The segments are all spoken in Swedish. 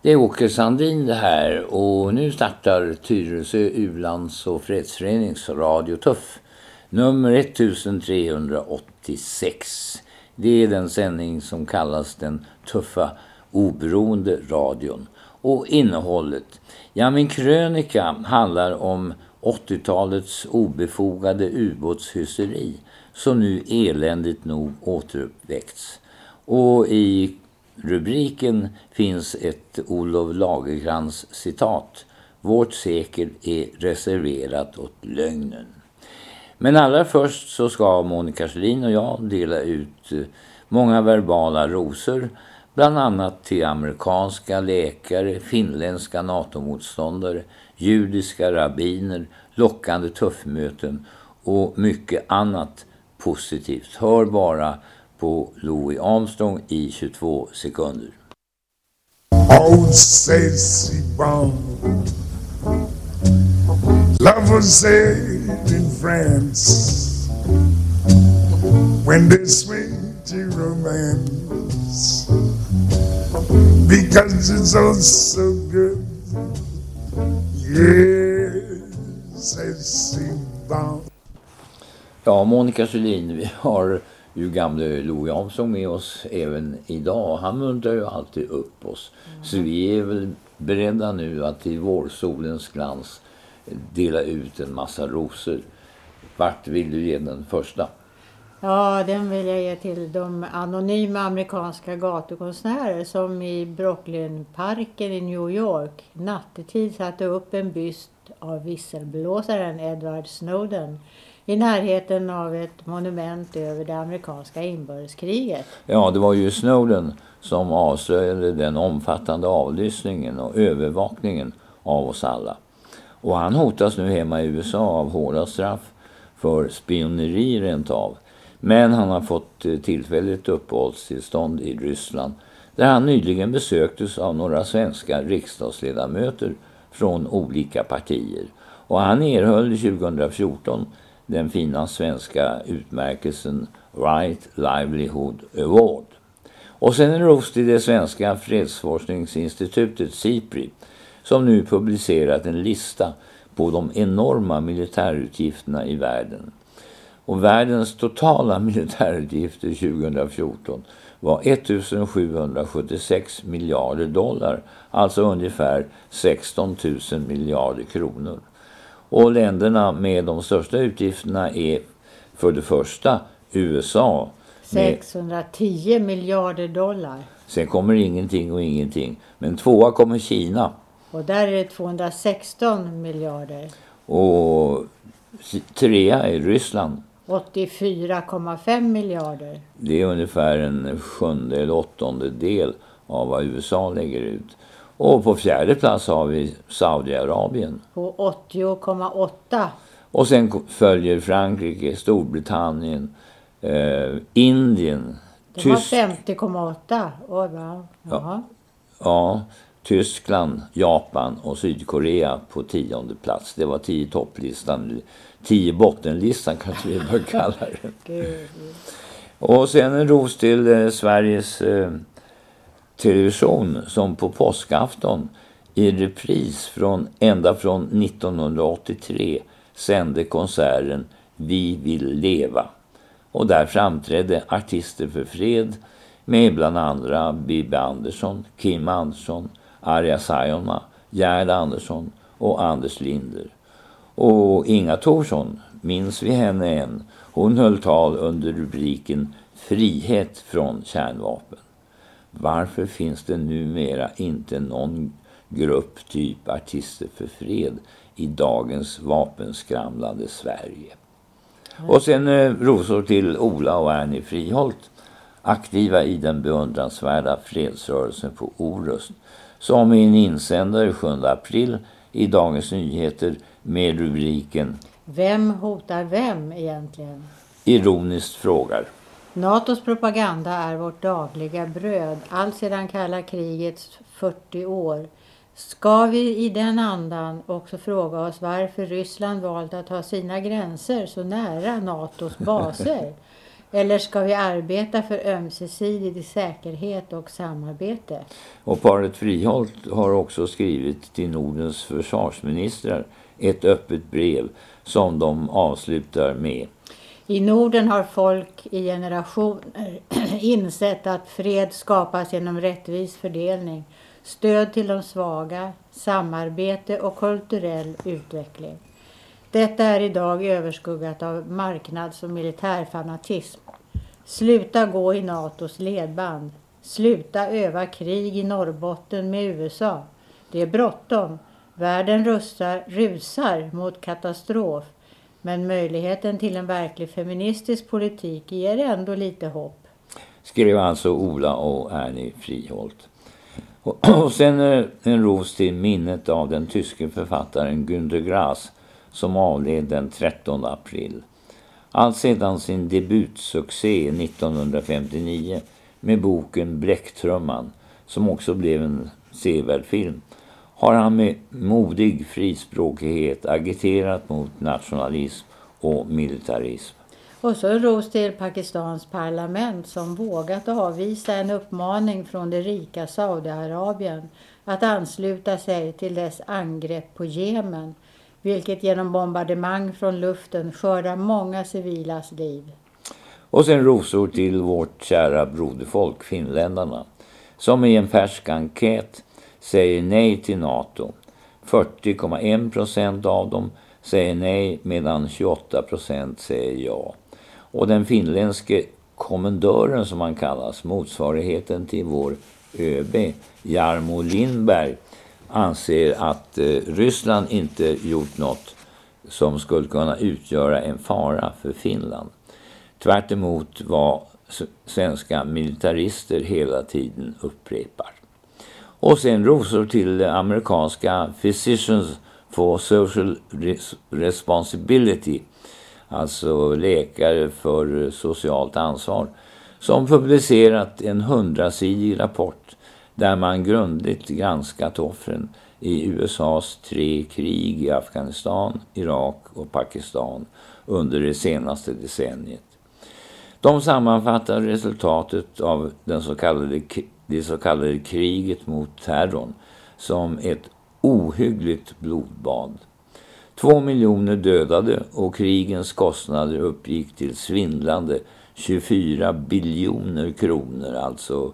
Det är Åke Sandin det här och nu startar Tyresö U-lands- och fredsförenings Radio Tuff. Nummer 1386. Det är den sändning som kallas den tuffa oberoende radion. Och innehållet. Ja, min krönika handlar om 80-talets obefogade ubåtshysteri som nu eländigt nog återuppväckts. Och i rubriken finns ett Olof Lagercrantz citat. Vårt sekel är reserverat åt lögnen. Men allra först så ska Monica Schelin och jag dela ut många verbala rosor. Bland annat till amerikanska läkare, finländska NATO-motståndare, judiska rabbiner, lockande tuffmöten och mycket annat positivt. Hör bara på Louis Armstrong i 22 sekunder. Oh, says he bound. Love was said in France when they swing to romance because it's all so good. Yes, says he bound. Ja, Monica Schelin, vi har ju gamle Louis Armstrong med oss även idag. Han muntrar ju alltid upp oss. Så vi är väl beredda nu att i vårsolens glans dela ut en massa rosor. Vart vill du ge den första? Ja, den vill jag ge till de anonyma amerikanska gatukonstnärer som i Brooklynparken i New York nattetid satte upp en byst av visselblåsaren Edward Snowden i närheten av ett monument över det amerikanska inbördeskriget. Ja, det var ju Snowden som avslöjade den omfattande avlyssningen och övervakningen av oss alla. Och han hotas nu hemma i USA av hårda straff för spioneri rent av. Men han har fått tillfälligt uppehållstillstånd i Ryssland där han nyligen besöktes av några svenska riksdagsledamöter från olika partier. Och han erhöll 2014 den fina svenska utmärkelsen Right Livelihood Award. Och sen en ros till det svenska fredsforskningsinstitutet SIPRI som nu publicerat en lista på de enorma militärutgifterna i världen. Och världens totala militärutgifter 2014 var 1776 miljarder dollar, alltså ungefär 16 000 miljarder kronor. Och länderna med de största utgifterna är för det första USA. 610 miljarder dollar. Sen kommer ingenting och ingenting. Men tvåa kommer Kina. Och där är det 216 miljarder. Och trea är Ryssland. 84,5 miljarder. Det är ungefär en 7:e eller 8:e del av vad USA lägger ut. Och på fjärde plats har vi Saudiarabien. På 80,8. Och sen följer Frankrike, Storbritannien, Indien, De har 50,8. Ja, Tyskland, Japan och Sydkorea på 10:e plats. Det var 10 topplistan, 10 bottenlistan kanske vi bör kalla det. Och sen en ros till Sveriges television som på påskafton i repris ända från 1983 sände konserten Vi vill leva. Och där framträdde artister för fred med bland andra Bibi Andersson, Kim Andersson, Arja Saijonmaa, Gerd Andersson och Anders Linder. Och Inga Thorsson, minns vi henne än, hon höll tal under rubriken Frihet från kärnvapen. Varför finns det numera inte någon grupp typ artister för fred i dagens vapenskramlande Sverige? Och sen rosor till Ola och Ernie Friholt, aktiva i den beundransvärda fredsrörelsen på Orust, som i en insändare 7 april i Dagens Nyheter med rubriken Vem hotar vem egentligen? Ironiskt frågar. NATOs propaganda är vårt dagliga bröd, allt sedan kalla krigets 40 år. Ska vi i den andan också fråga oss varför Ryssland valt att ha sina gränser så nära NATOs baser? Eller ska vi arbeta för ömsesidig säkerhet och samarbete? Och paret Friholt har också skrivit till Nordens försvarsministrar ett öppet brev som de avslutar med. I Norden har folk i generationer insett att fred skapas genom rättvis fördelning, stöd till de svaga, samarbete och kulturell utveckling. Detta är idag överskuggat av marknads- och militärfanatism. Sluta gå i NATOs ledband. Sluta öva krig i Norrbotten med USA. Det är bråttom. Världen rusar mot katastrof. Men möjligheten till en verklig feministisk politik ger ändå lite hopp. Skrev alltså Ola och Ernie Friholt. Och sen en ros till minnet av den tyske författaren Günter Grass som avled den 13 april. Allt sedan sin debutsuccé 1959 med boken Bläcktrumman, som också blev en sevärd film, har han med modig frispråkighet agiterat mot nationalism och militarism. Och så ros till Pakistans parlament som vågat avvisa en uppmaning från det rika Saudiarabien att ansluta sig till dess angrepp på Jemen, vilket genom bombardemang från luften skördar många civilas liv. Och sen rosor till vårt kära broderfolk, finländarna, som i en färsk enkät säger nej till NATO. 40,1% av dem säger nej medan 28% säger ja. Och den finländske kommendören som han kallas, motsvarigheten till vår ÖB, Jarmo Lindberg, anser att Ryssland inte gjort något som skulle kunna utgöra en fara för Finland. Tvärt emot vad svenska militarister hela tiden upprepar. Och sen rosor till amerikanska Physicians for Social Responsibility, alltså läkare för socialt ansvar, som publicerat en 100-sidig rapport där man grundligt granskat offren i USAs 3 krig i Afghanistan, Irak och Pakistan under det senaste decenniet. De sammanfattar resultatet av det så kallade kriget mot terrorn som ett ohyggligt blodbad. 2 miljoner dödade och krigens kostnader uppgick till svindlande 24 biljoner kronor, alltså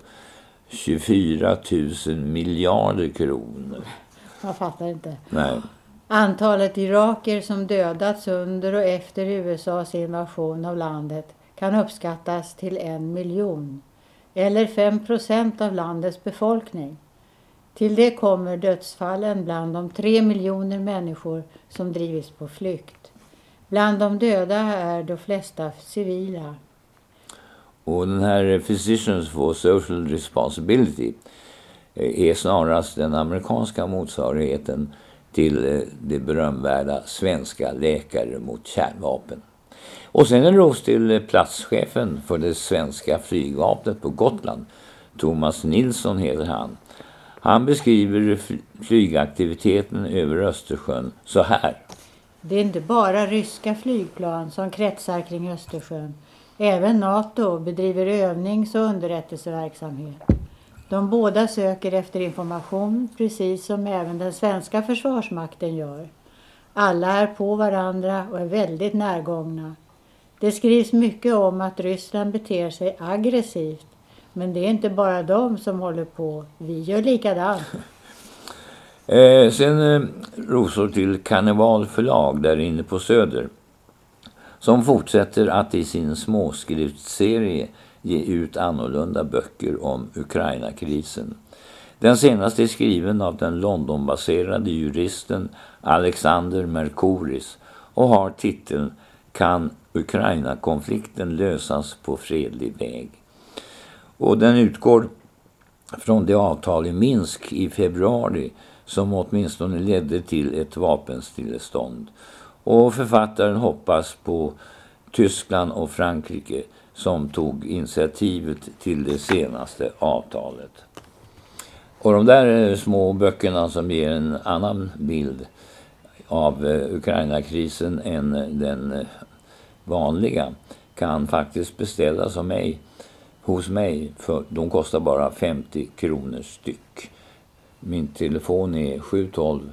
24 000 miljarder kronor. Jag fattar inte. Nej. Antalet iraker som dödats under och efter USAs invasion av landet kan uppskattas till 1 miljon, eller 5% av landets befolkning. Till det kommer dödsfallen bland de 3 miljoner människor som drivits på flykt. Bland de döda är de flesta civila. Och den här Physicians for Social Responsibility är snarast den amerikanska motsvarigheten till det berömvärda svenska läkare mot kärnvapen. Och sen en ros till platschefen för det svenska flygvapnet på Gotland. Thomas Nilsson heter han. Han beskriver flygaktiviteten över Östersjön så här. Det är inte bara ryska flygplan som kretsar kring Östersjön. Även NATO bedriver övnings- och underrättelseverksamhet. De båda söker efter information, precis som även den svenska försvarsmakten gör. Alla är på varandra och är väldigt närgångna. Det skrivs mycket om att Ryssland beter sig aggressivt. Men det är inte bara de som håller på. Vi gör likadant. Sen rosor till Karneval förlag där inne på Söder, som fortsätter att i sin småskriftserie ge ut annorlunda böcker om Ukraina-krisen. Den senaste är skriven av den Londonbaserade juristen Alexander Mercouris och har titeln Kan Ukraina-konflikten lösas på fredlig väg? Och den utgår från det avtal i Minsk i februari som åtminstone ledde till ett vapenstillestånd. Och författaren hoppas på Tyskland och Frankrike som tog initiativet till det senaste avtalet. Och de där små böckerna som ger en annan bild av Ukraina-krisen än den vanliga kan faktiskt beställas hos mig, för de kostar bara 50 kronor styck. Min telefon är 712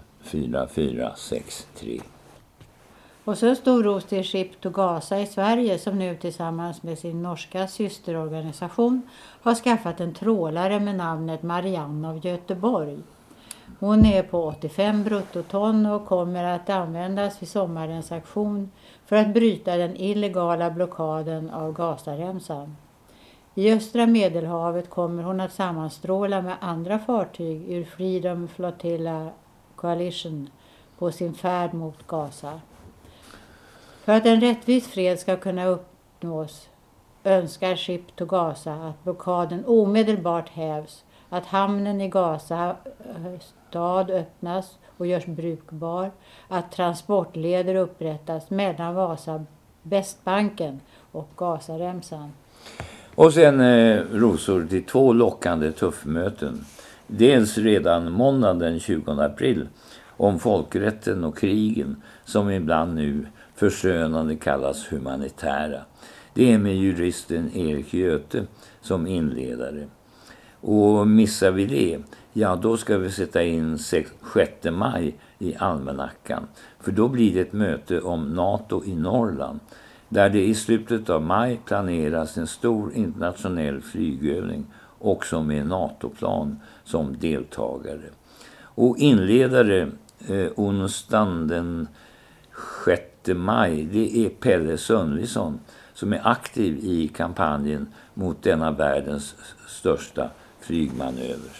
4463. Och så en stor ros till Ship to Gaza i Sverige, som nu tillsammans med sin norska systerorganisation har skaffat en trålare med namnet Marianne av Göteborg. Hon är på 85 bruttoton och kommer att användas vid sommarens aktion för att bryta den illegala blockaden av Gazaremsan. I östra Medelhavet kommer hon att sammanstråla med andra fartyg ur Freedom Flotilla Coalition på sin färd mot Gaza. För att en rättvis fred ska kunna uppnås önskar Ship to Gaza att blockaden omedelbart hävs, att hamnen i Gaza stad öppnas och görs brukbar, att transportleder upprättas mellan Västbanken och Gazaremsan. Och sen rosor till 2 lockande tuffmöten. Dels redan måndagen den 20 april om folkrätten och krigen, som ibland nu förskönande kallas humanitära. Det är med juristen Erik Göte som inledare. Och missar vi det, ja då ska vi sätta in 6 maj i almanackan. För då blir det ett möte om NATO i Norrland, där det i slutet av maj planeras en stor internationell flygövning, också med NATO-plan som deltagare. Och inledare onsdagen den 6 maj, det är Pelle Sundvisson, som är aktiv i kampanjen mot denna världens största flygmanöver.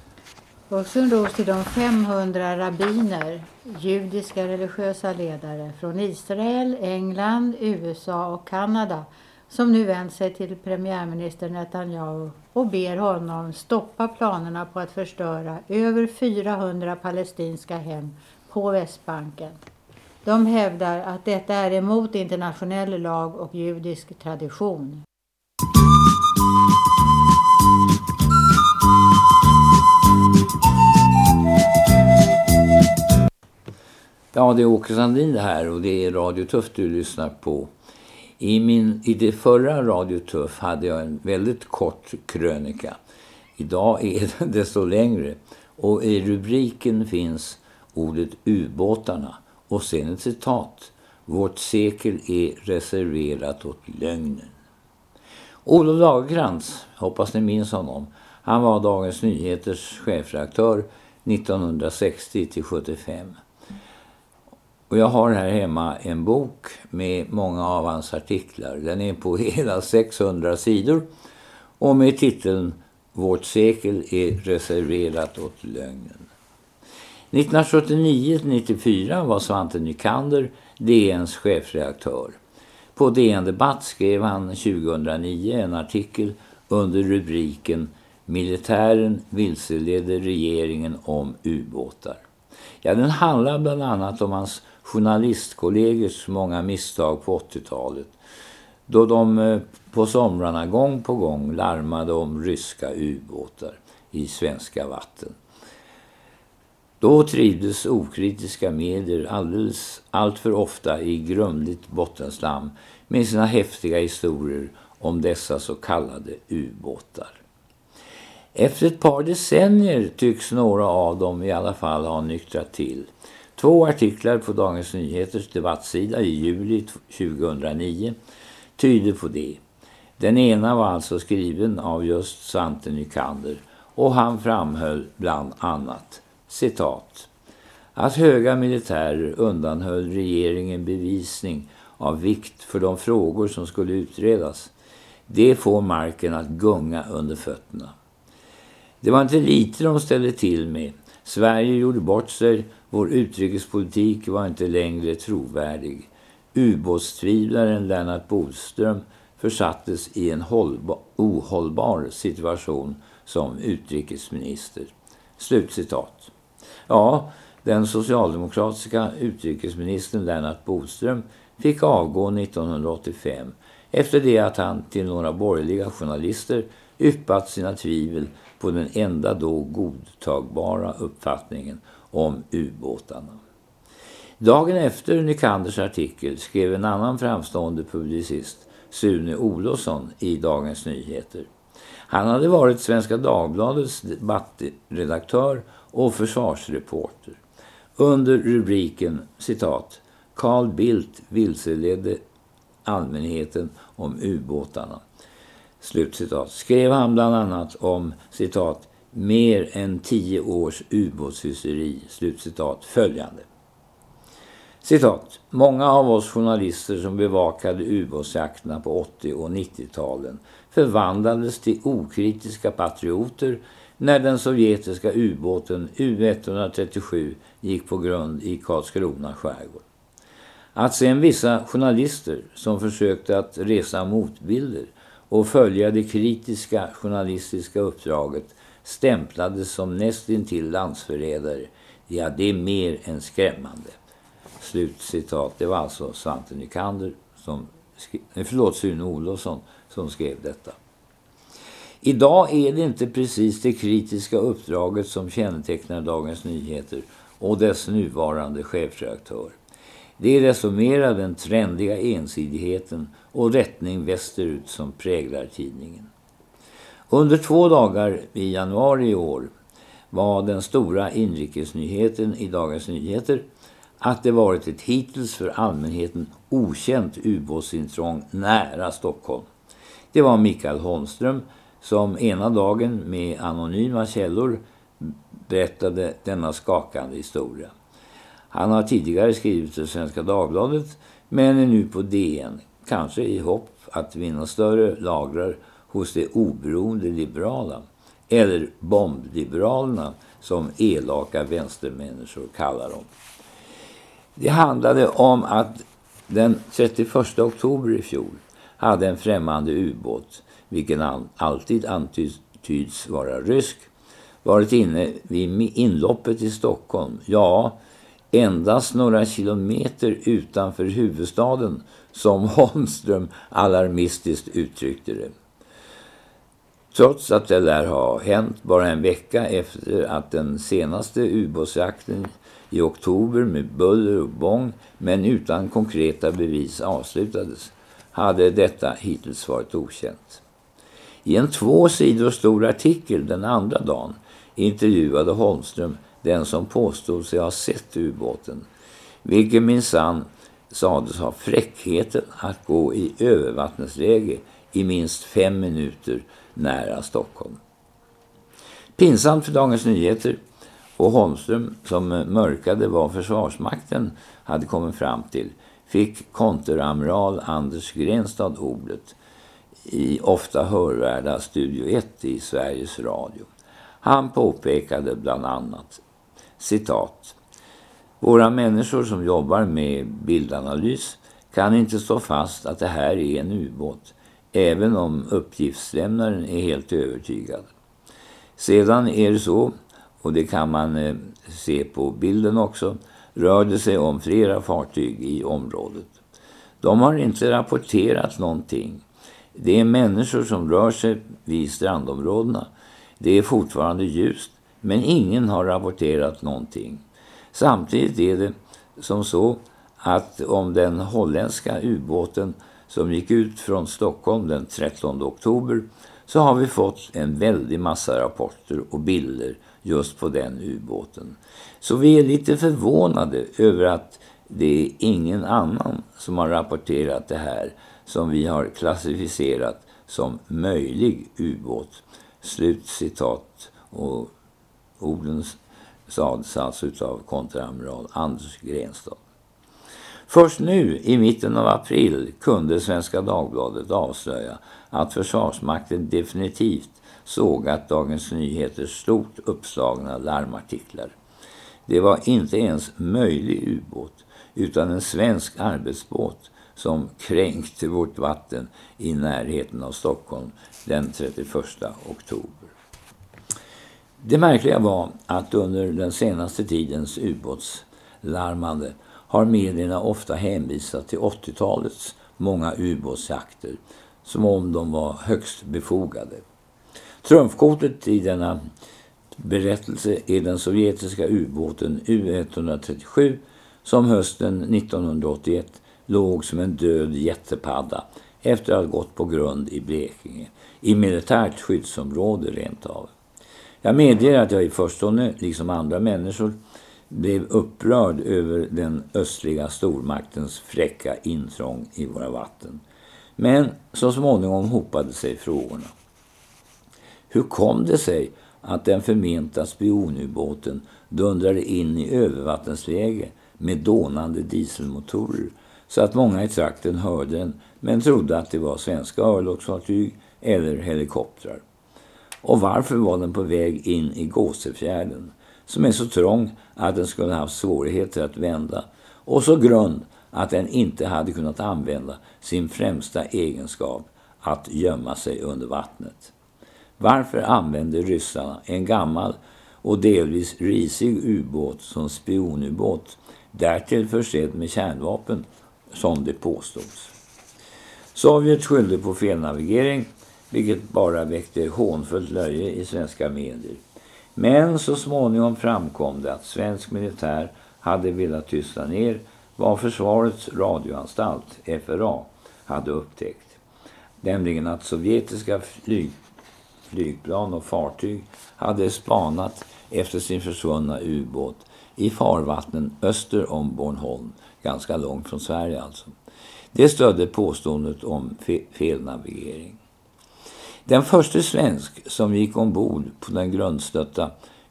Och så ros till de 500 rabbiner, judiska religiösa ledare från Israel, England, USA och Kanada, som nu vänt sig till premiärminister Netanyahu och ber honom stoppa planerna på att förstöra över 400 palestinska hem på Västbanken. De hävdar att detta är emot internationell lag och judisk tradition. Ja, det är Åke Sandin det här, och det är Radio Tuff du lyssnar på. I det förra Radio Tuff hade jag en väldigt kort krönika. Idag är den desto längre, och i rubriken finns ordet ubåtarna och sen ett citat: vårt sekel är reserverat åt lögnen. Olof Lagercrantz, hoppas ni minns honom, han var Dagens Nyheters chefredaktör 1960-75. Och jag har här hemma en bok med många av hans artiklar. Den är på hela 600 sidor och med titeln Vårt sekel är reserverat åt lögnen. 1979-94 var Svante Nycander DNs chefredaktör. På DN Debatt skrev han 2009 en artikel under rubriken Militären vilseleder regeringen om ubåtar. Ja, den handlar bland annat om hans journalistkollegers många misstag på 80-talet, då de på somrarna gång på gång larmade om ryska ubåtar i svenska vatten. Då trivdes okritiska medier allt för ofta i grumligt bottenslam med sina häftiga historier om dessa så kallade ubåtar. Efter ett par decennier tycks några av dem i alla fall ha nyktrat till. 2 artiklar på Dagens Nyheters debattsida i juli 2009 tyder på det. Den ena var alltså skriven av just Svante Nycander, och han framhöll bland annat, citat, att höga militärer undanhöll regeringen bevisning av vikt för de frågor som skulle utredas. Det får marken att gunga under fötterna. Det var inte lite de ställde till med. Sverige gjorde bort sig, vår utrikespolitik var inte längre trovärdig. Ubåtstvivlaren Lennart Bodström försattes i en ohållbar situation som utrikesminister. Slutcitat. Ja, den socialdemokratiska utrikesministern Lennart Bodström fick avgå 1985 efter det att han till några borgerliga journalister yppat sina tvivel på den enda då godtagbara uppfattningen om ubåtarna. Dagen efter Nycanders artikel skrev en annan framstående publicist, Sune Olofsson i Dagens Nyheter. Han hade varit Svenska Dagbladets debattredaktör och försvarsreporter. Under rubriken, citat, Carl Bildt vilseledde allmänheten om ubåtarna, slutcitat, skrev han bland annat om, citat, mer än 10 års ubåtshysteri, slutcitat, följande. Citat, många av oss journalister som bevakade ubåtsjakterna på 80- och 90-talen förvandlades till okritiska patrioter när den sovjetiska ubåten U-137 gick på grund i Karlskrona skärgård. Att sen vissa journalister som försökte att resa motbilder och följa det kritiska journalistiska uppdraget stämplades som nästintill landsförrädare, ja, det är mer än skrämmande. Slutcitat. Det var alltså Svante Nycander Sune Olofsson som skrev detta. Idag är det inte precis det kritiska uppdraget som kännetecknar Dagens Nyheter och dess nuvarande chefredaktör. Det är desto mera den trendiga ensidigheten och rättning västerut som präglar tidningen. Under 2 dagar i januari i år var den stora inrikesnyheten i Dagens Nyheter att det varit ett hittills för allmänheten okänt ubåtsintrång nära Stockholm. Det var Mikael Holmström som ena dagen med anonyma källor berättade denna skakande historia. Han har tidigare skrivit till Svenska Dagbladet men är nu på DN, kanske i hopp att vinna större lagrar hos de oberoende liberala, eller bombliberalerna som elaka vänstermänniskor kallar dem. Det handlade om att den 31 oktober i fjol hade en främmande ubåt, vilken alltid antyds vara rysk, varit inne vid inloppet i Stockholm, ja, endast några kilometer utanför huvudstaden, som Holmström alarmistiskt uttryckte det. Trots att det lär ha hänt bara en vecka efter att den senaste ubåtsjakten i oktober med buller och bång men utan konkreta bevis avslutades, hade detta hittills varit okänt. I en 2 sidor stor artikel den andra dagen intervjuade Holmström den som påstod sig ha sett ubåten, vilken minsann sades ha fräckheten att gå i övervattensläge i minst 5 minuter nära Stockholm. Pinsamt för Dagens Nyheter och Holmström, som mörkade vad Försvarsmakten hade kommit fram till, fick konteramiral Anders Grenstad ordet i ofta hörvärda Studio 1 i Sveriges Radio. Han påpekade bland annat, citat, våra människor som jobbar med bildanalys kan inte stå fast att det här är en ubåt, även om uppgiftslämnaren är helt övertygad. Sedan är det så, och det kan man se på bilden också, rör det sig om flera fartyg i området. De har inte rapporterat någonting. Det är människor som rör sig vid strandområdena. Det är fortfarande ljust, men ingen har rapporterat någonting. Samtidigt är det som så att om den holländska ubåten som gick ut från Stockholm den 13 oktober så har vi fått en väldig massa rapporter och bilder just på den ubåten. Så vi är lite förvånade över att det är ingen annan som har rapporterat det här som vi har klassificerat som möjlig ubåt. Slutcitat, och orden sades alltså av konteramiral Anders Grenstad. Först nu i mitten av april kunde Svenska Dagbladet avslöja att Försvarsmakten definitivt sågat Dagens Nyheters stort uppslagna larmartiklar. Det var inte ens möjlig ubåt utan en svensk arbetsbåt som kränkte vårt vatten i närheten av Stockholm den 31 oktober. Det märkliga var att under den senaste tidens ubåtslarmande har medierna ofta hänvisat till 80-talets många ubåtsjakter som om de var högst befogade. Trumfkortet i denna berättelse är den sovjetiska ubåten U-137 som hösten 1981 låg som en död jättepadda efter att ha gått på grund i Blekinge, i militärt skyddsområde rent av. Jag medger att jag i förstone, liksom andra människor, blev upprörd över den östliga stormaktens fräcka intrång i våra vatten. Men så småningom hopade sig frågorna. Hur kom det sig att den förmenta spionubåten dundrade in i övervattensläge med dånande dieselmotorer så att många i trakten hörde den men trodde att det var svenska örlogsfartyg eller helikoptrar? Och varför var den på väg in i Gåsefjärden, som är så trång att den skulle ha haft svårigheter att vända och så grund att den inte hade kunnat använda sin främsta egenskap att gömma sig under vattnet? Varför använde ryssarna en gammal och delvis risig ubåt som spionubåt, därtill försedd med kärnvapen, som det påstods? Sovjet skyllde på felnavigering, vilket bara väckte hånfullt löje i svenska medier. Men så småningom framkom det att svensk militär hade velat tysta ner vad Försvarets radioanstalt, FRA, hade upptäckt. Nämligen att sovjetiska flygplan och fartyg hade spanat efter sin försvunna ubåt i farvattnen öster om Bornholm, ganska långt från Sverige alltså. Det stödde påståendet om felnavigering. Den första svensk som gick ombord på den grundstötta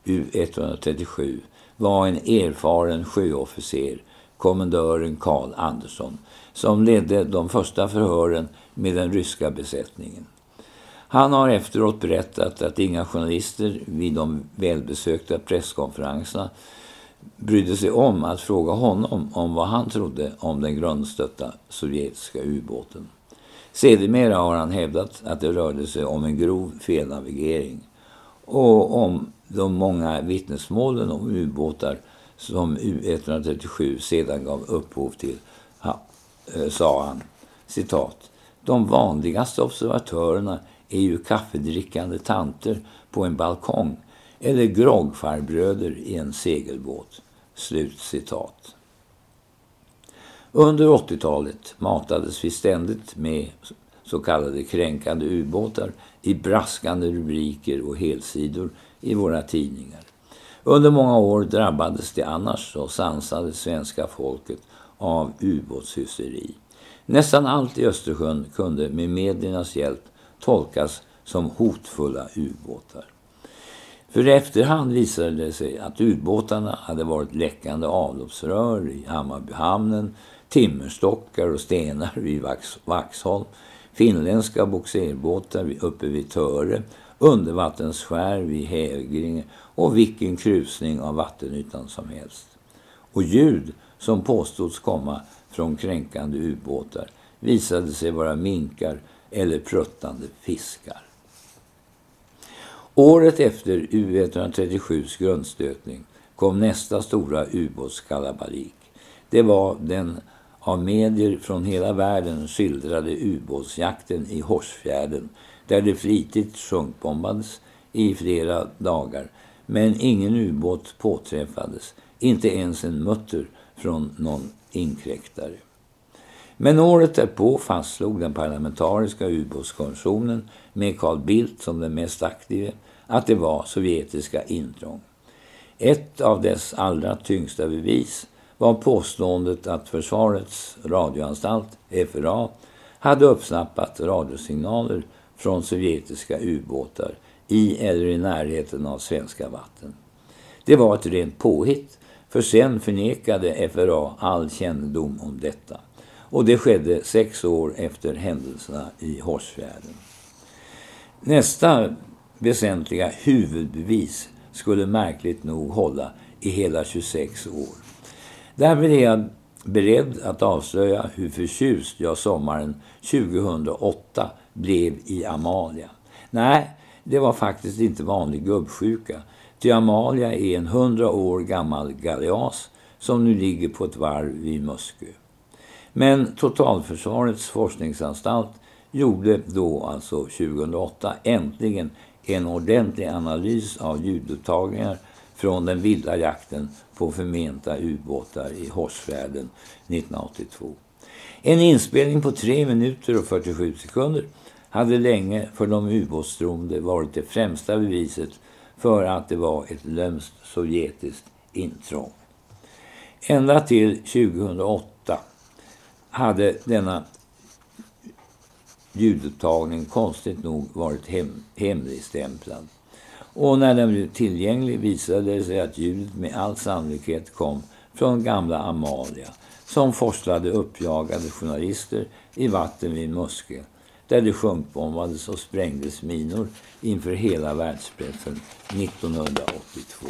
U-137 var en erfaren sjöofficer, kommendören Carl Andersson, som ledde de första förhören med den ryska besättningen. Han har efteråt berättat att inga journalister vid de välbesökta presskonferenserna brydde sig om att fråga honom om vad han trodde om den grundstötta sovjetiska ubåten. Sedermera har han hävdat att det rörde sig om en grov felnavigering och om de många vittnesmålen om ubåtar som U-137 sedan gav upphov till, sa han, citat, de vanligaste observatörerna är ju kaffedrickande tanter på en balkong eller groggfarbröder i en segelbåt. Slut citat. Under 80-talet matades vi ständigt med så kallade kränkande ubåtar i braskande rubriker och helsidor i våra tidningar. Under många år drabbades det annars så sansade svenska folket av ubåtshysteri. Nästan allt i Östersjön kunde med mediernas hjälp tolkas som hotfulla ubåtar. För i efterhand visade det sig att ubåtarna hade varit läckande avloppsrör i Hammarbyhamnen, timmerstockar och stenar vid Vaxholm, finländska boxerbåtar uppe vid Töre, undervattensskär vid Hägringe och vilken krusning av vattenytan som helst. Och ljud som påstods komma från kränkande ubåtar visade sig vara minkar eller pruttande fiskar. Året efter U-137s grundstötning kom nästa stora ubåtskalabalik. Det var den av medier från hela världen skildrade ubåtsjakten i Horsfjärden, där det flitigt sjunkbombades i flera dagar, men ingen ubåt påträffades, inte ens en mutter från någon inkräktare. Men året därpå fastslog den parlamentariska ubåtskommissionen med Carl Bildt som den mest aktive att det var sovjetiska intrång. Ett av dess allra tyngsta bevis var påståendet att Försvarets radioanstalt, FRA, hade uppsnappat radiosignaler från sovjetiska ubåtar i eller i närheten av svenska vatten. Det var ett rent påhitt, för sen förnekade FRA all kännedom om detta. Och det skedde 6 år efter händelserna i Horsfjärden. Nästa väsentliga huvudbevis skulle märkligt nog hålla i hela 26 år. Därmed är jag beredd att avslöja hur förtjust jag sommaren 2008 blev i Amalia. Nej, det var faktiskt inte vanlig gubbsjuka. Ty Amalia är en 100 år gammal galeas som nu ligger på ett varv vid Muskö. Men Totalförsvarets forskningsanstalt gjorde då, alltså 2008, äntligen en ordentlig analys av ljudupptagningar från den vilda jakten på förmenta ubåtar i Horsfjärden 1982. En inspelning på 3 minuter och 47 sekunder hade länge för de ubåtstroende varit det främsta beviset för att det var ett lömskt sovjetiskt intrång. Ända till 2008 hade denna ljudupptagning konstigt nog varit hemligstämplad. Och när den blev tillgänglig visade det sig att ljudet med all sannolikhet kom från gamla Amalia, som forslade uppjagade journalister i vatten vid Muskö, där det sjunkbombades och sprängdes minor inför hela världspressen 1982.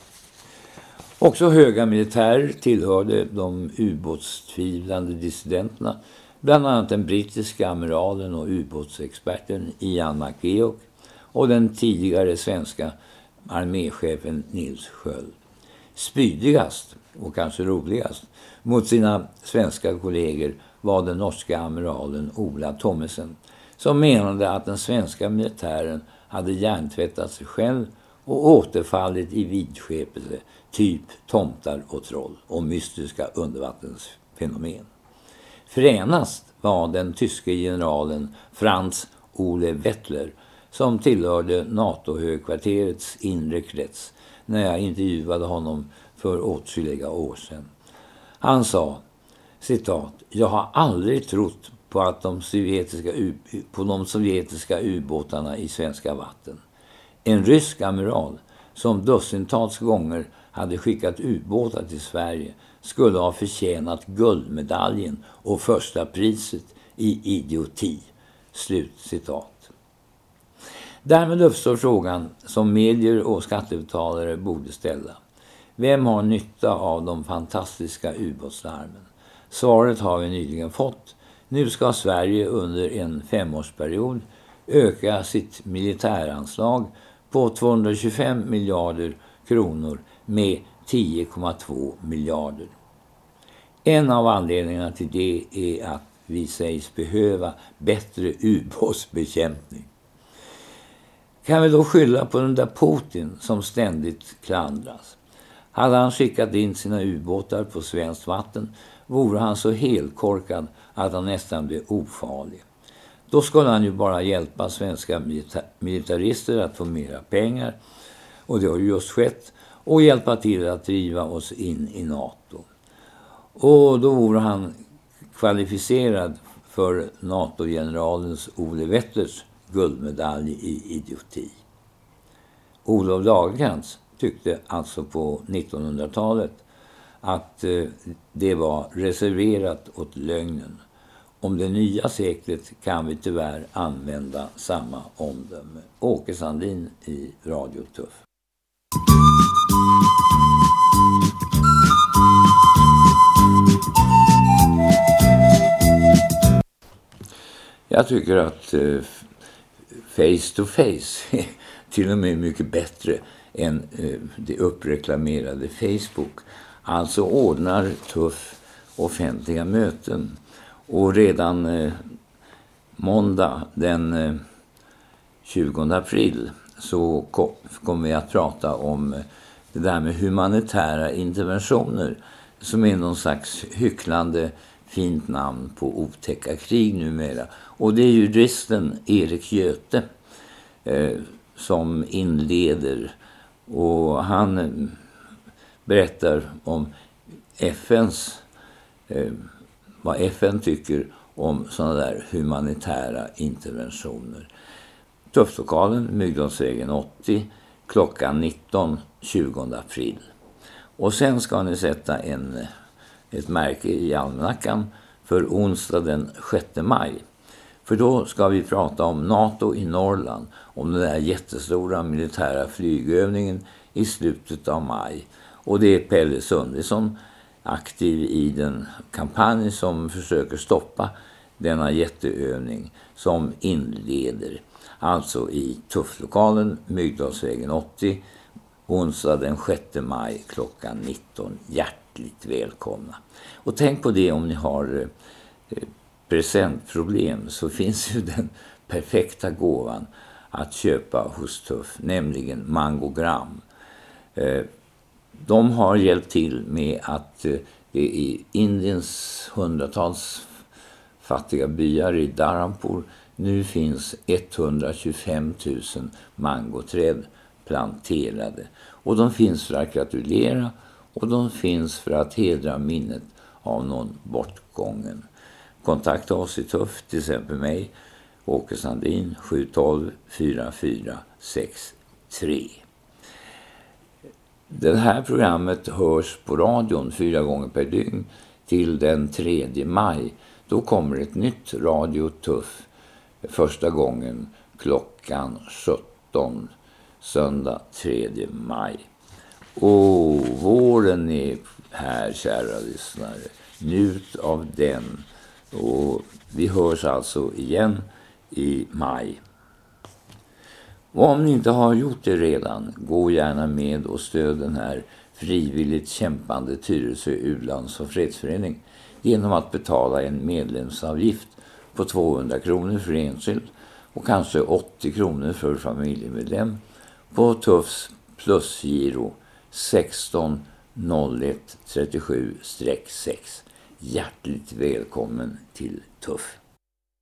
Också höga militärer tillhörde de ubåtstvivlande dissidenterna, bland annat den brittiska amiralen och ubåtsexperten Ian McGeoch och den tidigare svenska arméchefen Nils Sköld. Spydigast och kanske roligast mot sina svenska kollegor var den norska amiralen Ola Thommessen, som menade att den svenska militären hade hjärntvättat sig själv och återfallit i vidskepelse, typ tomtar och troll och mystiska undervattensfenomen. Fränast var den tyske generalen Franz Ole Wettler, som tillhörde NATO-högkvarterets inre krets när jag intervjuade honom för åtskilliga år sedan. Han sa, citat, jag har aldrig trott på att de sovjetiska ubåtarna i svenska vatten. En rysk amiral som dussintals gånger hade skickat ubåtar till Sverige skulle ha förtjänat guldmedaljen och första priset i idioti. Slut citat. Därmed uppstår frågan som medier och skattebetalare borde ställa. Vem har nytta av de fantastiska ubåtslarmen? Svaret har vi nyligen fått. Nu ska Sverige under en 5-årsperiod öka sitt militäranslag på 225 miljarder kronor med 10,2 miljarder. En av anledningarna till det är att vi sägs behöva bättre ubåtsbekämpning. Kan vi då skylla på den där Putin som ständigt klandras? Hade han skickat in sina ubåtar på svenskt vatten vore han så helkorkad att han nästan blev ofarlig. Då skulle han ju bara hjälpa svenska militarister att få mera pengar, och det har ju just skett, och hjälpa till att driva oss in i NATO. Och då vore han kvalificerad för NATO-generalens Ole Wettlers guldmedalj i idioti. Olof Lagercrantz tyckte alltså på 1900-talet att det var reserverat åt lögnen. Om det nya seklet kan vi tyvärr använda samma omdöme. Åke Sandin i Radio Tuff. Jag tycker att face to face är till och med mycket bättre än det uppreklamerade Facebook. Alltså ordnar Tuff offentliga möten. Och redan måndag den 20 april så kommer vi att prata om det där med humanitära interventioner, som är någon slags hycklande fint namn på otäcka krig numera. Och det är juristen Erik Göte som inleder, och han berättar om vad FN tycker om sådana där humanitära interventioner. Tufflokalen, Mygdalsvägen 80, klockan 19, 20 april. Och sen ska ni sätta ett märke i almanackan för onsdag den 6 maj. För då ska vi prata om NATO i Norrland, om den där jättestora militära flygövningen i slutet av maj. Och det är Pelle Sundesson, aktiv i den kampanj som försöker stoppa denna jätteövning, som inleder alltså i Tufflokalen, Mygdalsvägen 80, onsdag den 6 maj klockan 19. Hjärtligt välkomna. Och tänk på det, om ni har presentproblem så finns ju den perfekta gåvan att köpa hos Tuff, nämligen Mangogram. De har hjälpt till med att Det är Indiens hundratals fattiga byar i Dharampur. Nu finns 125 000 mangoträd planterade. Och de finns för att gratulera och de finns för att hedra minnet av någon bortgången. Kontakta oss i Tuff, till exempel mig, Åke Sandin, 712 4463. Det här programmet hörs på radion 4 gånger per dygn till den 3 maj. Då kommer ett nytt Radio Tuff första gången klockan 17, söndag 3 maj. Och våren är här, kära lyssnare. Njut av den. Och vi hörs alltså igen i maj. Och om ni inte har gjort det redan, gå gärna med och stöd den här frivilligt kämpande Tyresö U-lands- och fredsförening genom att betala en medlemsavgift på 200 kronor för enskild och kanske 80 kronor för familjemedlem på Tuffs plusgiro 160137-6. Hjärtligt välkommen till Tuff.